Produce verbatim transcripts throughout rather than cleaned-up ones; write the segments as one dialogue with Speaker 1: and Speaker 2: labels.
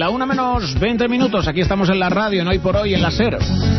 Speaker 1: La una menos veinte minutos, aquí estamos en la radio, en Hoy por Hoy, en la SER.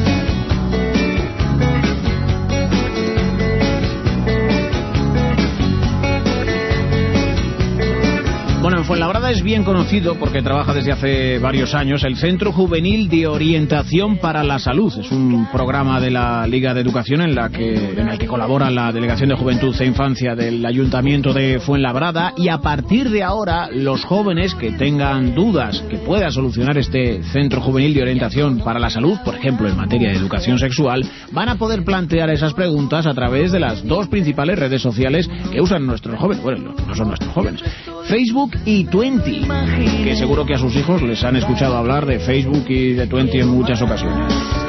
Speaker 1: Bueno, en Fuenlabrada es bien conocido, porque trabaja desde hace varios años, el Centro Juvenil de Orientación para la Salud. Es un programa de la Liga de Educación en, la que, en el que colabora la Delegación de Juventud e Infancia del Ayuntamiento de Fuenlabrada, y a partir de ahora los jóvenes que tengan dudas que pueda solucionar este Centro Juvenil de Orientación para la Salud, por ejemplo en materia de educación sexual, van a poder plantear esas preguntas a través de las dos principales redes sociales que usan nuestros jóvenes, bueno, no son nuestros jóvenes, Facebook y Twenty, que seguro que a sus hijos les han escuchado hablar de Facebook y de Twenty en muchas ocasiones.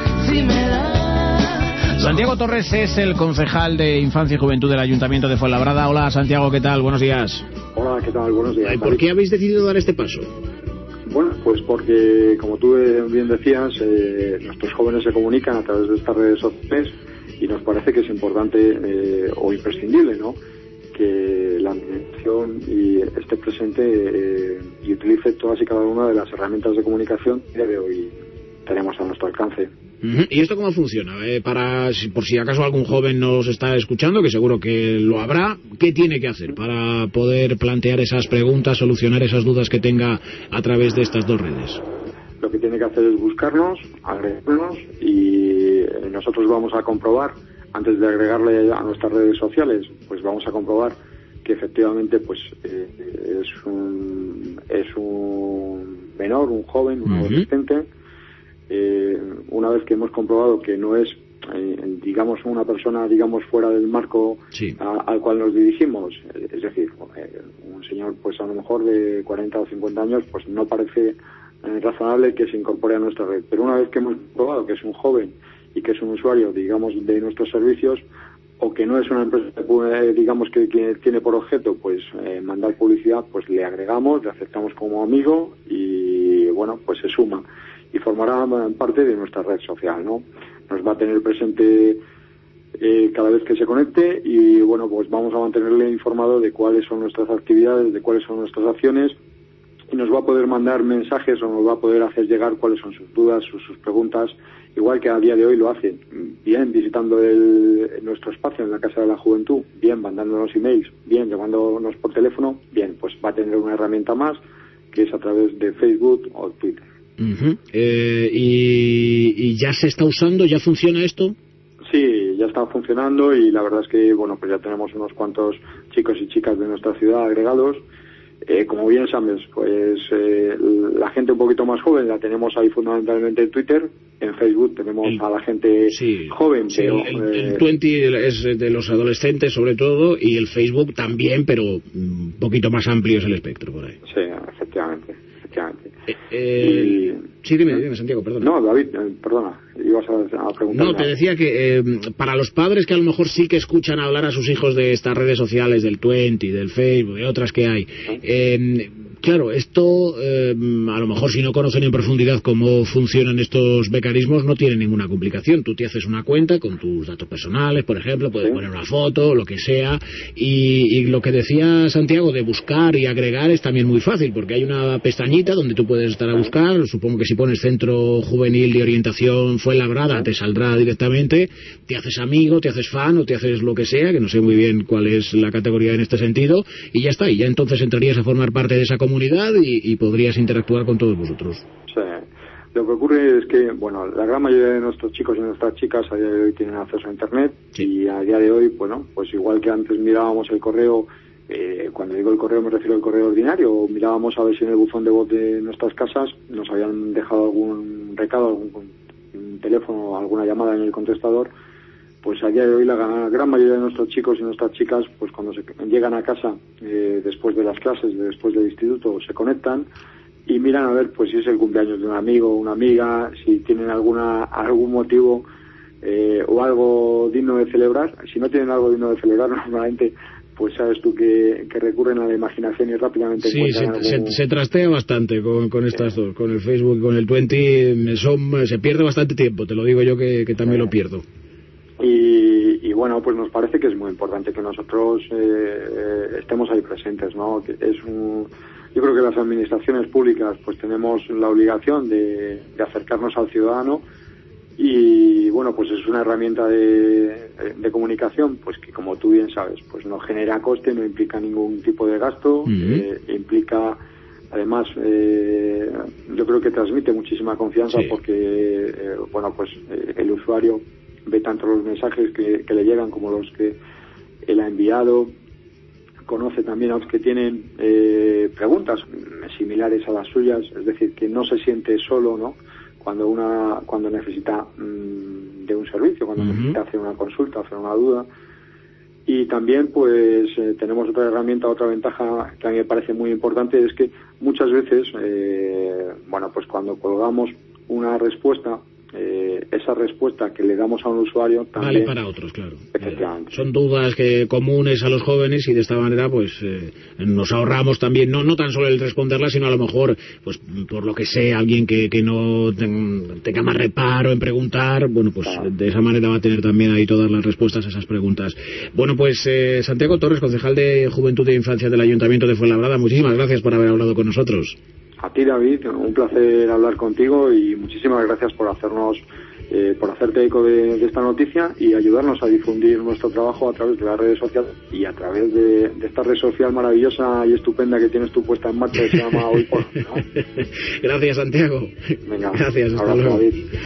Speaker 1: Santiago Torres es el concejal de Infancia y Juventud del Ayuntamiento de Fuenlabrada. Hola Santiago, ¿qué tal? Buenos días.
Speaker 2: Hola, ¿qué tal? Buenos días.
Speaker 1: ¿Y por qué habéis decidido dar este paso?
Speaker 2: Bueno, pues porque, como tú bien decías, eh, nuestros jóvenes se comunican a través de estas redes sociales y nos parece que es importante eh, o imprescindible, ¿no?, que la administración y esté presente eh, y utilice todas y cada una de las herramientas de comunicación que de hoy tenemos a nuestro alcance.
Speaker 1: Uh-huh. ¿Y esto cómo funciona? Eh, para por si acaso algún joven nos está escuchando, que seguro que lo habrá, ¿qué tiene que hacer para poder plantear esas preguntas, solucionar esas dudas que tenga a través de estas dos redes?
Speaker 2: Lo que tiene que hacer es buscarnos, agregarnos, y nosotros vamos a comprobar, antes de agregarle a nuestras redes sociales, pues vamos a comprobar que efectivamente pues eh, es un es un menor, un joven, un uh-huh. adolescente. Eh, una vez que hemos comprobado que no es eh, digamos una persona digamos fuera del marco sí. a, al cual nos dirigimos, es decir, eh, un señor pues a lo mejor de cuarenta o cincuenta años, pues no parece eh, razonable que se incorpore a nuestra red. Pero una vez que hemos comprobado que es un joven y que es un usuario, digamos, de nuestros servicios, o que no es una empresa, digamos, que, que tiene por objeto, pues, eh, mandar publicidad, pues le agregamos, le aceptamos como amigo y, bueno, pues se suma y formará parte de nuestra red social, ¿no? Nos va a tener presente eh, cada vez que se conecte y, bueno, pues vamos a mantenerle informado de cuáles son nuestras actividades, de cuáles son nuestras acciones, y nos va a poder mandar mensajes o nos va a poder hacer llegar cuáles son sus dudas, sus, sus preguntas, igual que a día de hoy lo hace, bien visitando el, nuestro espacio en la Casa de la Juventud, bien mandándonos emails, bien llamándonos por teléfono, bien, pues va a tener una herramienta más, que es a través de Facebook o Twitter.
Speaker 1: Uh-huh. eh, y, ¿Y ya se está usando? ¿Ya funciona esto?
Speaker 2: Sí, ya está funcionando y la verdad es que, bueno, pues ya tenemos unos cuantos chicos y chicas de nuestra ciudad agregados. Eh, como bien sabes, pues eh, la gente un poquito más joven la tenemos ahí fundamentalmente en Twitter. En Facebook tenemos el, a la gente sí, joven,
Speaker 1: sí,
Speaker 2: pero...
Speaker 1: El, el, el Twenty es de los adolescentes sobre todo, y el Facebook también, pero un poquito más amplio es el espectro por ahí.
Speaker 2: Sí, efectivamente, efectivamente.
Speaker 1: Eh, eh, y... Sí, dime, dime, Santiago, perdona.
Speaker 2: No, David, eh, perdona, ibas a, a preguntar.
Speaker 1: No, te decía que eh, para los padres que a lo mejor sí que escuchan hablar a sus hijos de estas redes sociales, del Twenty, del Facebook, de otras que hay, eh, claro, esto eh, a lo mejor si no conocen en profundidad cómo funcionan estos mecanismos no tiene ninguna complicación. Tú te haces una cuenta con tus datos personales, por ejemplo, puedes ¿Sí? poner una foto, lo que sea, y, y lo que decía Santiago de buscar y agregar es también muy fácil, porque hay una pestañita donde tú puedes estar a buscar. Supongo que si pones Centro Juvenil de Orientación Fuenlabrada te saldrá directamente, te haces amigo, te haces fan o te haces lo que sea, que no sé muy bien cuál es la categoría en este sentido, y ya está, y ya entonces entrarías a formar parte de esa comunidad y, y podrías interactuar con todos vosotros.
Speaker 2: Sí. Lo que ocurre es que, bueno, la gran mayoría de nuestros chicos y nuestras chicas a día de hoy tienen acceso a Internet, sí. y a día de hoy, bueno, pues igual que antes mirábamos el correo, eh, cuando digo el correo me refiero al correo ordinario, mirábamos a ver si en el buzón de voz de nuestras casas nos habían dejado algún recado, algún un teléfono, alguna llamada en el contestador. Pues a día de hoy la gran mayoría de nuestros chicos y nuestras chicas, pues cuando se llegan a casa eh, después de las clases, después del instituto, se conectan y miran a ver pues si es el cumpleaños de un amigo o una amiga, si tienen alguna algún motivo eh, o algo digno de celebrar. Si no tienen algo digno de celebrar, normalmente pues sabes tú que, que recurren a la imaginación y rápidamente
Speaker 1: sí, se, algo... se, se trastea bastante con, con estas sí. dos, con el Facebook y con el Twenty, son, se pierde bastante tiempo, te lo digo yo que, que también sí. lo pierdo.
Speaker 2: Y, y bueno, pues nos parece que es muy importante que nosotros eh, estemos ahí presentes, ¿no? Que es un, yo creo que las administraciones públicas pues tenemos la obligación de, de acercarnos al ciudadano y bueno, pues es una herramienta de, de comunicación pues que, como tú bien sabes, pues no genera coste, no implica ningún tipo de gasto, uh-huh. eh, implica además eh, yo creo que transmite muchísima confianza, sí. porque eh, bueno, pues eh, el usuario ve tanto los mensajes que, que le llegan como los que él ha enviado, conoce también a los que tienen eh, preguntas similares a las suyas, es decir, que no se siente solo, ¿no?, cuando una cuando necesita mmm, de un servicio, cuando uh-huh. necesita hacer una consulta, hacer una duda. Y también pues eh, tenemos otra herramienta, otra ventaja que a mí me parece muy importante, es que muchas veces eh, bueno, pues cuando colgamos una respuesta, eh, esa respuesta que le damos a un usuario también
Speaker 1: vale para otros, claro.
Speaker 2: Efectivamente.
Speaker 1: Son dudas que comunes a los jóvenes y de esta manera pues eh, nos ahorramos también no no tan solo el responderlas, sino a lo mejor pues por lo que sea alguien que, que no ten, tenga más reparo en preguntar, bueno, pues claro. de esa manera va a tener también ahí todas las respuestas a esas preguntas. Bueno, pues eh, Santiago Torres, concejal de Juventud e Infancia del Ayuntamiento de Fuenlabrada, muchísimas gracias por haber hablado con nosotros.
Speaker 2: A ti, David, un placer hablar contigo y muchísimas gracias por hacernos, eh, por hacerte eco de, de esta noticia y ayudarnos a difundir nuestro trabajo a través de las redes sociales y a través de, de esta red social maravillosa y estupenda que tienes tú puesta en marcha, que se llama Hoy Por, ¿no?
Speaker 1: Gracias, Santiago.
Speaker 2: Venga,
Speaker 1: gracias, hasta
Speaker 2: abrazo,
Speaker 1: luego.
Speaker 2: David.